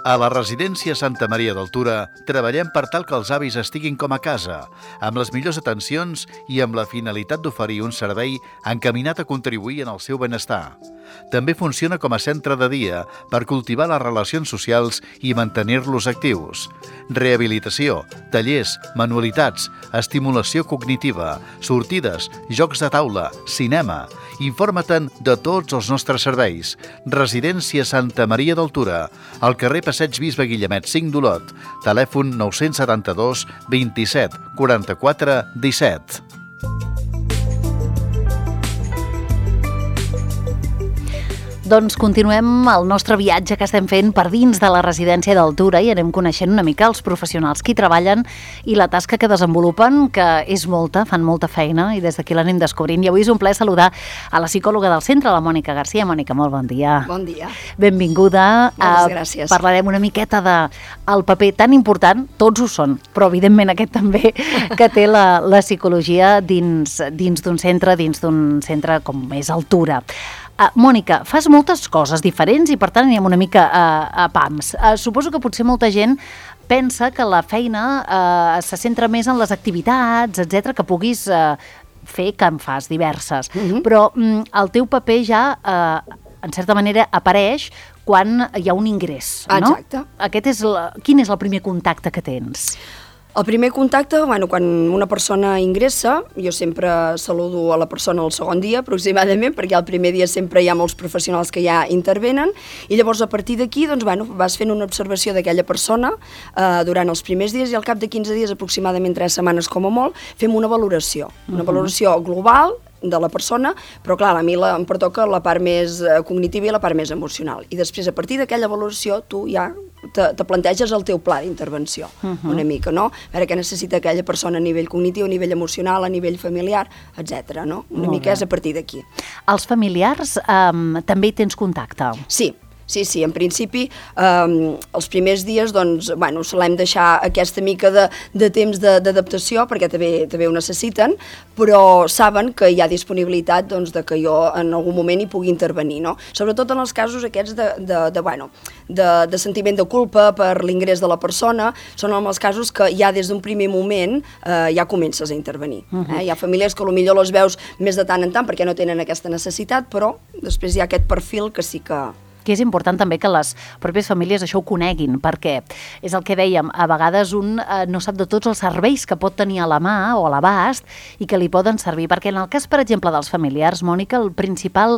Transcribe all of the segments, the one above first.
A la residència Santa Maria d'Altura treballem per tal que els avis estiguin com a casa, amb les millors atencions i amb la finalitat d'oferir un servei encaminat a contribuir en el seu benestar. També funciona com a centre de dia per cultivar les relacions socials i mantenir-los actius. Rehabilitació, tallers, manualitats, estimulació cognitiva, sortides, jocs de taula, cinema. Informa't-en de tots els nostres serveis. Residència Santa Maria d'Altura, al carrer Passeig Bisbe Guillemet 5 d'Olot, telèfon 972 27 44 17. Doncs continuem el nostre viatge que estem fent per dins de la residència d'Altura i anem coneixent una mica els professionals que hi treballen i la tasca que desenvolupen, que és molta, fan molta feina i des d'aquí l'anem descobrint. I avui és un plaer saludar a la psicòloga del centre, la Mònica Garcia. Mònica, molt bon dia. Bon dia. Benvinguda. Moltes gràcies. Parlarem una miqueta del paper tan important, tots ho són, però evidentment aquest també, que té la psicologia dins d'un centre com és Altura. Mònica, fas moltes coses diferents i per tant anem una mica a pams. Suposo que potser molta gent pensa que la feina se centra més en les activitats, etcètera, que puguis fer, que en fas diverses. Però el teu paper ja, en certa manera, apareix quan hi ha un ingrés, no? Exacte. Quin és el primer contacte que tens? El primer contacte, quan una persona ingressa, jo sempre saludo a la persona el segon dia aproximadament, perquè el primer dia sempre hi ha molts professionals que ja intervenen, i llavors a partir d'aquí vas fent una observació d'aquella persona durant els primers dies i al cap de 15 dies, aproximadament 3 setmanes com a molt, fem una valoració global de la persona, però clar, a mi em pertoca la part més cognitiva i la part més emocional. I després, a partir d'aquella valoració, tu ja te planteges el teu pla d'intervenció, una mica, no? A veure què necessita aquella persona a nivell cognitiu, a nivell emocional, a nivell familiar, etc. No? Una mica és a partir d'aquí. Els familiars també hi tens contacte? Sí, en principi, els primers dies, solem deixar aquesta mica de temps d'adaptació, perquè també ho necessiten, però saben que hi ha disponibilitat de que jo en algun moment hi pugui intervenir, no? Sobretot en els casos aquests de sentiment de culpa per l'ingrés de la persona, són els casos que ja des d'un primer moment ja comences a intervenir. Hi ha famílies que potser les veus més de tant en tant perquè no tenen aquesta necessitat, però després hi ha aquest perfil que sí que és important també que les pròpies famílies això ho coneguin, perquè és el que dèiem, a vegades un no sap de tots els serveis que pot tenir a la mà o a l'abast i que li poden servir, perquè en el cas, per exemple, dels familiars, Mònica, el principal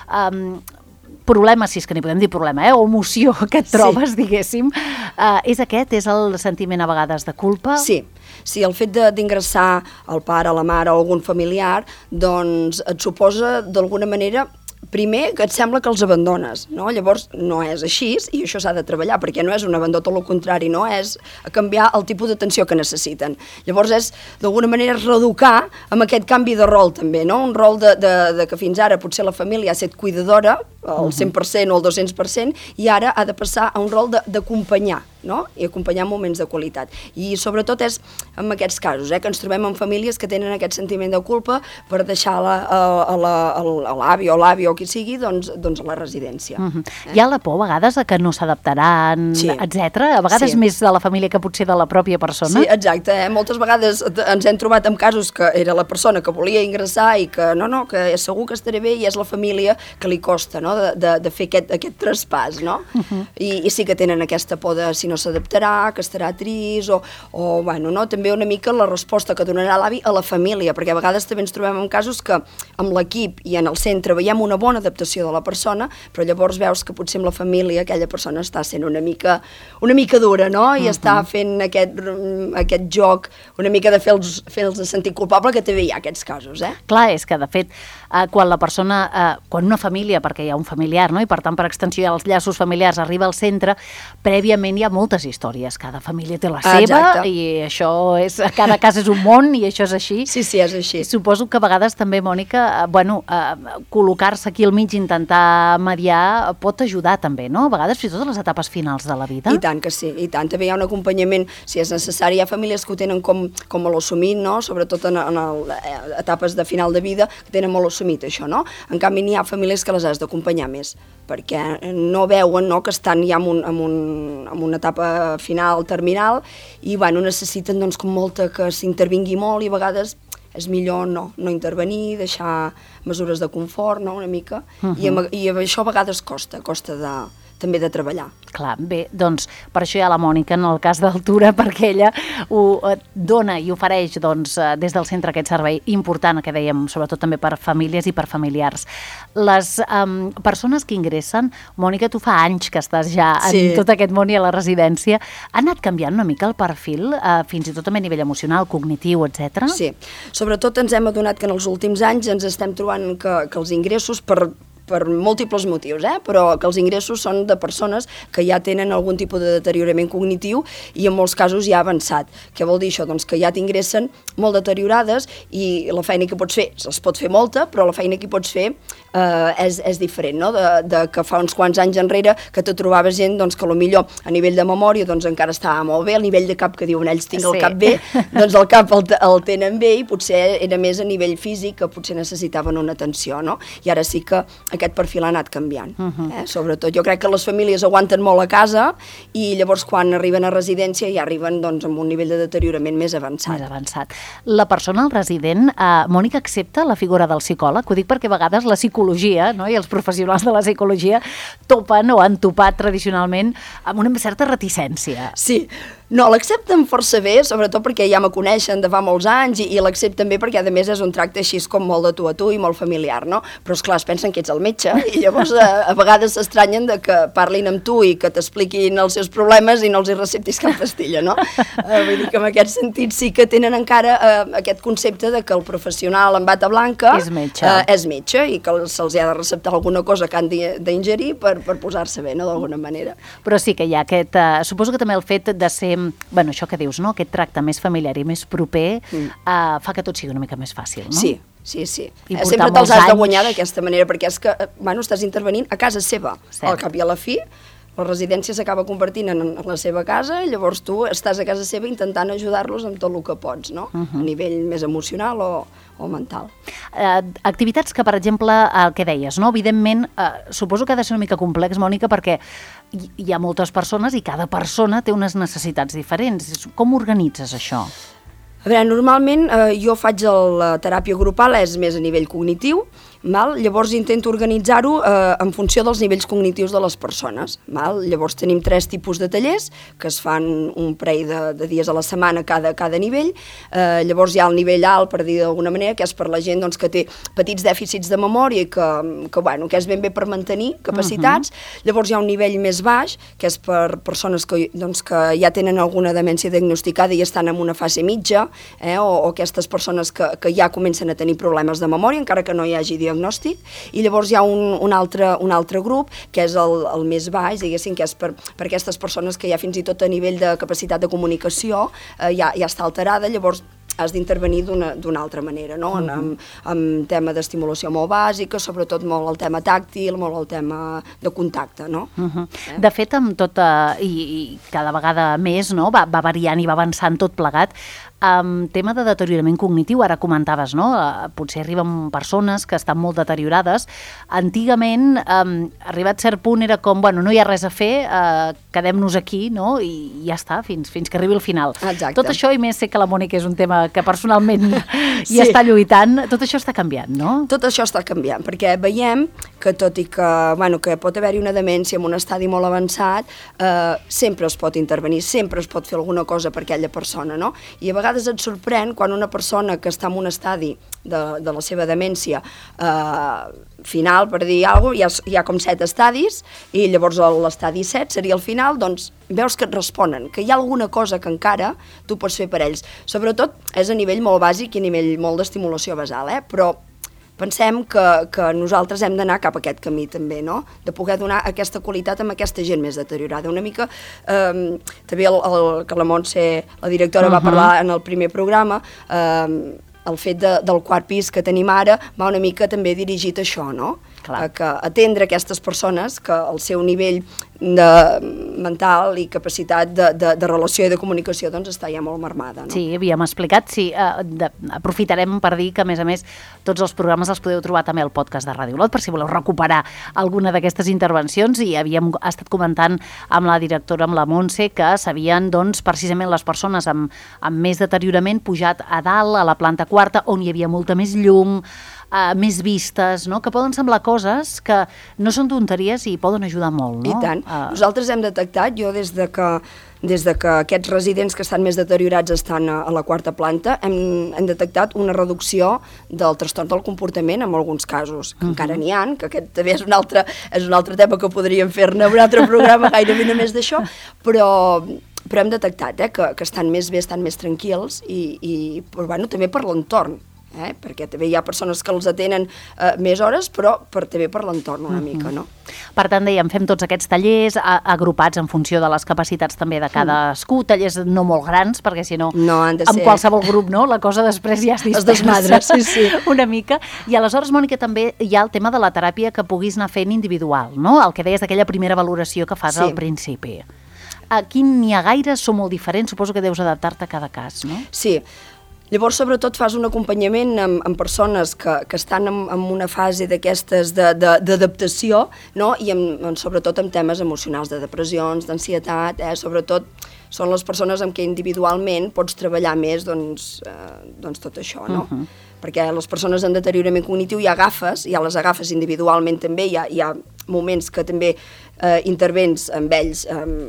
problema, si és que n'hi podem dir problema, o emoció que et trobes, diguéssim, és el sentiment a vegades de culpa? Sí, el fet d'ingressar el pare, la mare o algun familiar, doncs et suposa d'alguna manera primer, que et sembla que els abandones, no? Llavors no és així i això s'ha de treballar, perquè no és un abandó, tot el contrari, no? És canviar el tipus d'atenció que necessiten. Llavors és, d'alguna manera, reeducar amb aquest canvi de rol també, no? Un rol de que fins ara potser la família ha estat cuidadora, al 100% o al 200%, i ara ha de passar a un rol d'acompanyar, no? I acompanyar moments de qualitat. I sobretot és en aquests casos, que ens trobem en famílies que tenen aquest sentiment de culpa per deixar a l'avi o l'avi o qui sigui, doncs a la residència. Hi ha la por a vegades que no s'adaptaran, etc. A vegades més de la família que potser de la pròpia persona. Sí, exacte. Moltes vegades ens hem trobat en casos que era la persona que volia ingressar i que que segur que estaré bé i és la família que li costa, no? De fer aquest traspàs, no? I sí que tenen aquesta por de si no s'adaptarà, que estarà trist, o també una mica la resposta que donarà l'avi a la família, perquè a vegades també ens trobem en casos que amb l'equip i en el centre veiem una bona adaptació de la persona, però llavors veus que potser amb la família aquella persona està sent una mica dura, no? I està fent aquest joc una mica de fer-los sentir culpable, que també hi ha aquests casos, Clar, és que de fet, quan una família, perquè hi ha un familiar, no? I per tant per extensió els llaços familiars arriba al centre, prèviament hi ha moltes històries, cada família té la seva i això és, cada casa és un món i això és així. Sí, és així. Suposo que a vegades també, Mònica, col·locar-se aquí al mig, intentar mediar, pot ajudar també, no? A vegades fins i tot a les etapes finals de la vida. I tant que sí, i tant. També hi ha un acompanyament, si és necessari. Hi ha famílies que ho tenen com molt assumit, no? Sobretot en etapes de final de vida, que tenen molt assumit això, no? En canvi, n'hi ha famílies que les has d'acompanyar més, perquè no veuen, no?, que estan ja en una etapa final, terminal, i necessiten doncs, com molta que s'intervingui molt, i a vegades és millor no intervenir, deixar mesures de confort, no?, una mica, i això a vegades costa també de treballar. Clar, bé, doncs per això hi ha la Mònica en el cas d'Altura, perquè ella ho dona i ofereix des del centre aquest servei important que dèiem, sobretot també per famílies i per familiars. Les persones que ingressen, Mònica, tu fa anys que estàs ja en tot aquest món i a la residència, ha anat canviant una mica el perfil, fins i tot també a nivell emocional, cognitiu, etc. Sí, sobretot ens hem adonat que en els últims anys ens estem trobant que els ingressos per múltiples motius, però que els ingressos són de persones que ja tenen algun tipus de deteriorament cognitiu i en molts casos ja ha avançat. Què vol dir això? Doncs que ja t'ingressen molt deteriorades i la feina que pots fer, es pot fer molta, però la feina que pots fer és diferent, no? De que fa uns quants anys enrere que te trobaves gent que potser a nivell de memòria encara estava molt bé, al nivell de cap que diuen ells tinc el cap bé, doncs el cap el tenen bé i potser era més a nivell físic que potser necessitaven una atenció, no? I ara sí que aquest perfil ha anat canviant. Sobretot, jo crec que les famílies aguanten molt a casa i llavors quan arriben a residència ja arriben amb un nivell de deteriorament més avançat. Més avançat. La persona, el resident, Mònica, accepta la figura del psicòleg? Ho dic perquè a vegades la psicologia, no?, i els professionals de la psicologia topen o han topat tradicionalment amb una certa reticència. Sí. No, l'accepten força bé, sobretot perquè ja me coneixen de fa molts anys i l'accepten bé perquè, a més, és un tracte així com molt de tu a tu i molt familiar, no? Però, esclar, es pensen que ets el metge i llavors a vegades s'estranyen de que parlin amb tu i que t'expliquin els seus problemes i no els hi receptis cap pastilla, no? Vull dir que en aquest sentit sí que tenen encara aquest concepte de que el professional amb bata blanca és metge i que se'ls ha de receptar alguna cosa que han d'ingerir per posar-se bé, no?, d'alguna manera. Però sí que hi ha aquest... Suposo que també el fet de ser... Bueno, això que dius, no?, aquest tracte més familiar i més proper fa que tot sigui una mica més fàcil, no? Sí. Sempre te'ls has de guanyar d'aquesta manera, perquè és que, estàs intervenint a casa seva. Al cap i a la fi, la residència s'acaba convertint en la seva casa i llavors tu estàs a casa seva intentant ajudar-los amb tot el que pots, no? A nivell més emocional o mental. Activitats que, per exemple, el que deies, no? Evidentment, suposo que ha de ser una mica complex, Mònica, perquè hi ha moltes persones i cada persona té unes necessitats diferents. Com organitzes això? A veure, normalment jo faig la teràpia grupal, és més a nivell cognitiu, llavors intento organitzar-ho en funció dels nivells cognitius de les persones. Llavors tenim 3 tipus de tallers que es fan un parell de dies a la setmana cada nivell. Llavors hi ha el nivell alt, per dir d'alguna manera, que és per la gent que té petits dèficits de memòria i que és ben bé per mantenir capacitats. Llavors hi ha un nivell més baix, que és per persones que ja tenen alguna demència diagnosticada i estan en una fase mitja, o aquestes persones que ja comencen a tenir problemes de memòria, encara que no hi hagi diagnòstic, i llavors hi ha un altre grup, que és el més baix, diguéssim, que és per aquestes persones que ja fins i tot a nivell de capacitat de comunicació ja està alterada, llavors has d'intervenir d'una altra manera, no? En tema d'estimulació molt bàsica, sobretot molt el tema tàctil, molt el tema de contacte, no? De fet, amb tot, i cada vegada més, no?, va variant i va avançant tot plegat, tema de deteriorament cognitiu, ara comentaves, no? Potser arriben persones que estan molt deteriorades. Antigament, arribat a cert punt, era com, bueno, no hi ha res a fer, quedem-nos aquí, no?, i ja està, fins que arribi al final. Exacte. Tot això, i més sé que la Mònica és un tema que personalment hi està lluitant, tot això està canviant, no? Tot això està canviant, perquè veiem que tot i que pot haver-hi una demència en un estadi molt avançat, sempre es pot intervenir, sempre es pot fer alguna cosa per aquella persona, no? I a vegades et sorprèn quan una persona que està en un estadi de la seva demència final, per dir alguna cosa, hi ha com 7 estadis, i llavors l'estadi 7 seria el final, doncs veus que et responen, que hi ha alguna cosa que encara tu pots fer per ells. Sobretot és a nivell molt bàsic i a nivell molt d'estimulació basal, però pensem que nosaltres hem d'anar cap a aquest camí també, no? De poder donar aquesta qualitat amb aquesta gent més deteriorada. Una mica, també que la Montse, la directora, va parlar en el primer programa, el fet del quart pis que tenim ara va una mica també dirigit a això, no? Que atendre aquestes persones que el seu nivell mental i capacitat de relació i de comunicació doncs està ja molt marmada, no? Sí, havíem explicat, sí. Aprofitarem per dir que, a més, tots els programes els podeu trobar també al podcast de Ràdio Olot, per si voleu recuperar alguna d'aquestes intervencions, i havíem estat comentant amb la directora, amb la Montse, que s'havien, doncs, precisament les persones amb més deteriorament pujat a dalt, a la planta quarta, on hi havia molta més llum, més vistes, no? Que poden semblar coses que no són tonteries i poden ajudar molt, no? I tant. Nosaltres hem detectat, jo des de que aquests residents que estan més deteriorats estan a la quarta planta, hem detectat una reducció del trastorn del comportament en alguns casos, que encara n'hi ha, que aquest també és un altre tema que podríem fer-ne un altre programa gairebé només d'això, però hem detectat que estan més bé, estan més tranquils i bueno, també per l'entorn. Perquè també hi ha persones que els atenen més hores, però també per l'entorn una mica, no? Per tant, dèiem, fem tots aquests tallers agrupats en funció de les capacitats també de cadascú, tallers no molt grans, perquè si no, en qualsevol grup, no? La cosa després ja es desmadra, sí. Una mica. I aleshores, Mònica, també hi ha el tema de la teràpia que puguis anar fent individual, no? El que deies d'aquella primera valoració que fas al principi. Aquí n'hi ha gaires, són molt diferents, suposo que deus adaptar-te a cada cas, no? Sí. Llavors, sobretot, fas un acompanyament amb persones que estan en una fase d'aquestes d'adaptació, no? I sobretot amb temes emocionals, de depressions, d'ansietat, sobretot són les persones amb què individualment pots treballar més doncs tot això, no? Perquè les persones en deteriorament cognitiu hi ha les agafes individualment també, hi ha moments que també intervens amb ells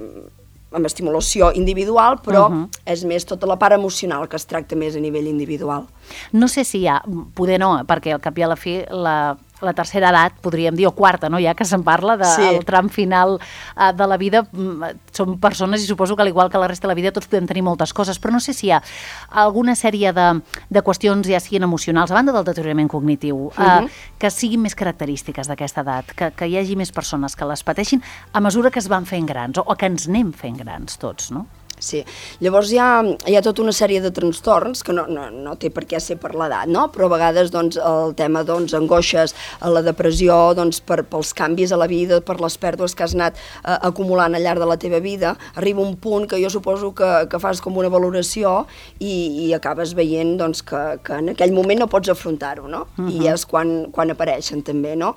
amb estimulació individual, però és més tota la part emocional que es tracta més a nivell individual. No sé si hi ha, poder no, perquè al cap i a la fi la tercera edat, podríem dir, o quarta, no? Ja que se'n parla del tram final de la vida, són persones i suposo que al igual que la resta de la vida tots podem tenir moltes coses, però no sé si hi ha alguna sèrie de qüestions, ja siguin emocionals, a banda del deteriorament cognitiu, que siguin més característiques d'aquesta edat, que hi hagi més persones que les pateixin a mesura que es van fent grans, o que ens anem fent grans tots, no? Sí, llavors hi ha tota una sèrie de trastorns que no té per què ser per l'edat, no? Però a vegades el tema angoixes, la depressió pels canvis a la vida, per les pèrdues que has anat acumulant al llarg de la teva vida, arriba un punt que jo suposo que fas com una valoració i acabes veient que en aquell moment no pots afrontar-ho, no? I és quan apareixen també, no?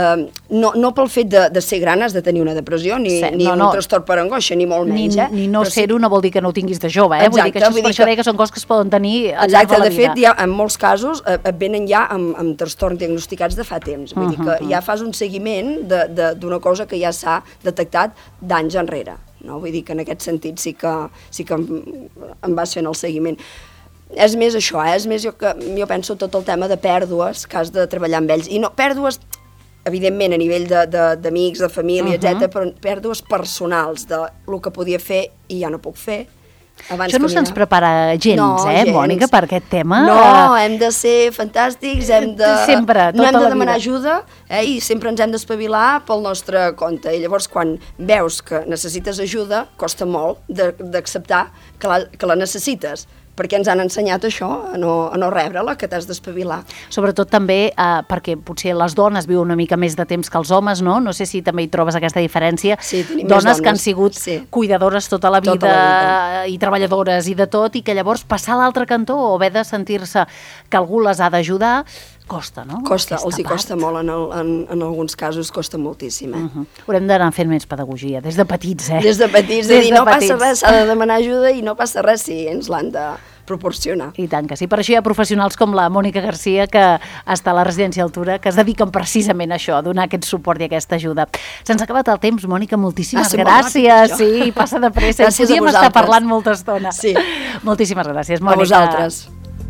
No pel fet de ser gran has de tenir una depressió, ni un trastorn per angoixa, ni molt menys, ni no ser-ho no vol dir que no ho tinguis de jove, Vull dir que això és per això que són coses que es poden tenir al llarg de la vida. De fet, en molts casos et venen ja amb trastorns diagnosticats de fa temps, vull dir que ja fas un seguiment d'una cosa que ja s'ha detectat d'anys enrere, no? Vull dir que en aquest sentit sí que em vas fent el seguiment. És més això, és més jo penso tot el tema de pèrdues que has de treballar amb ells, i no pèrdues evidentment a nivell d'amics, de família, etc., però pèrdues personals del que podia fer i ja no puc fer. Això no se'ns prepara gens, Mònica, per aquest tema? No, hem de ser fantàstics, sempre, no hem de demanar ajuda i sempre ens hem d'espavilar pel nostre compte. I llavors, quan veus que necessites ajuda, costa molt d'acceptar que la necessites, perquè ens han ensenyat això, a no rebre-la, que t'has d'espavilar. Sobretot també perquè potser les dones viuen una mica més de temps que els homes, no? No sé si també hi trobes aquesta diferència. Sí, tenim més dones que han sigut cuidadores tota la vida i treballadores i de tot, i que llavors passar a l'altre cantó o haver de sentir-se que algú les ha d'ajudar costa, no? Costa, els hi costa molt, en alguns casos costa moltíssim. Haurem d'anar fent més pedagogia, des de petits, Des de petits, de dir, no passa res, s'ha de demanar ajuda i no passa res si ens l'han de proporcionar. I tant que sí. Per això hi ha professionals com la Mònica Garcia, que està a la residència Altura, que es dediquen precisament a això, a donar aquest suport i aquesta ajuda. Se'ns ha acabat el temps, Mònica, moltíssimes gràcies. Sí, passa de pressa. Gràcies a vosaltres. Podríem estar parlant molta estona. Sí. Moltíssimes gràcies, Mònica. A vosaltres.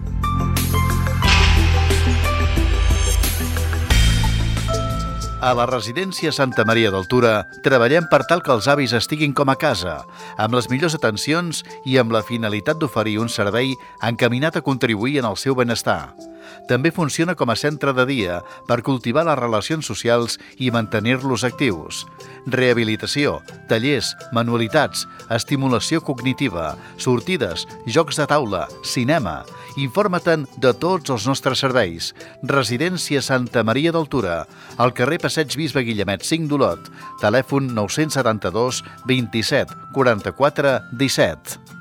A la residència Santa Maria d'Altura treballem per tal que els avis estiguin com a casa, amb les millors atencions i amb la finalitat d'oferir un servei encaminat a contribuir en el seu benestar. També funciona com a centre de dia per cultivar les relacions socials i mantenir-los actius. Rehabilitació, tallers, manualitats, estimulació cognitiva, sortides, jocs de taula, cinema. Informa't-en de tots els nostres serveis. Residència Santa Maria d'Altura, al carrer Passeig Bisbe Guillemet 5 d'Olot, telèfon 972 27 44 17.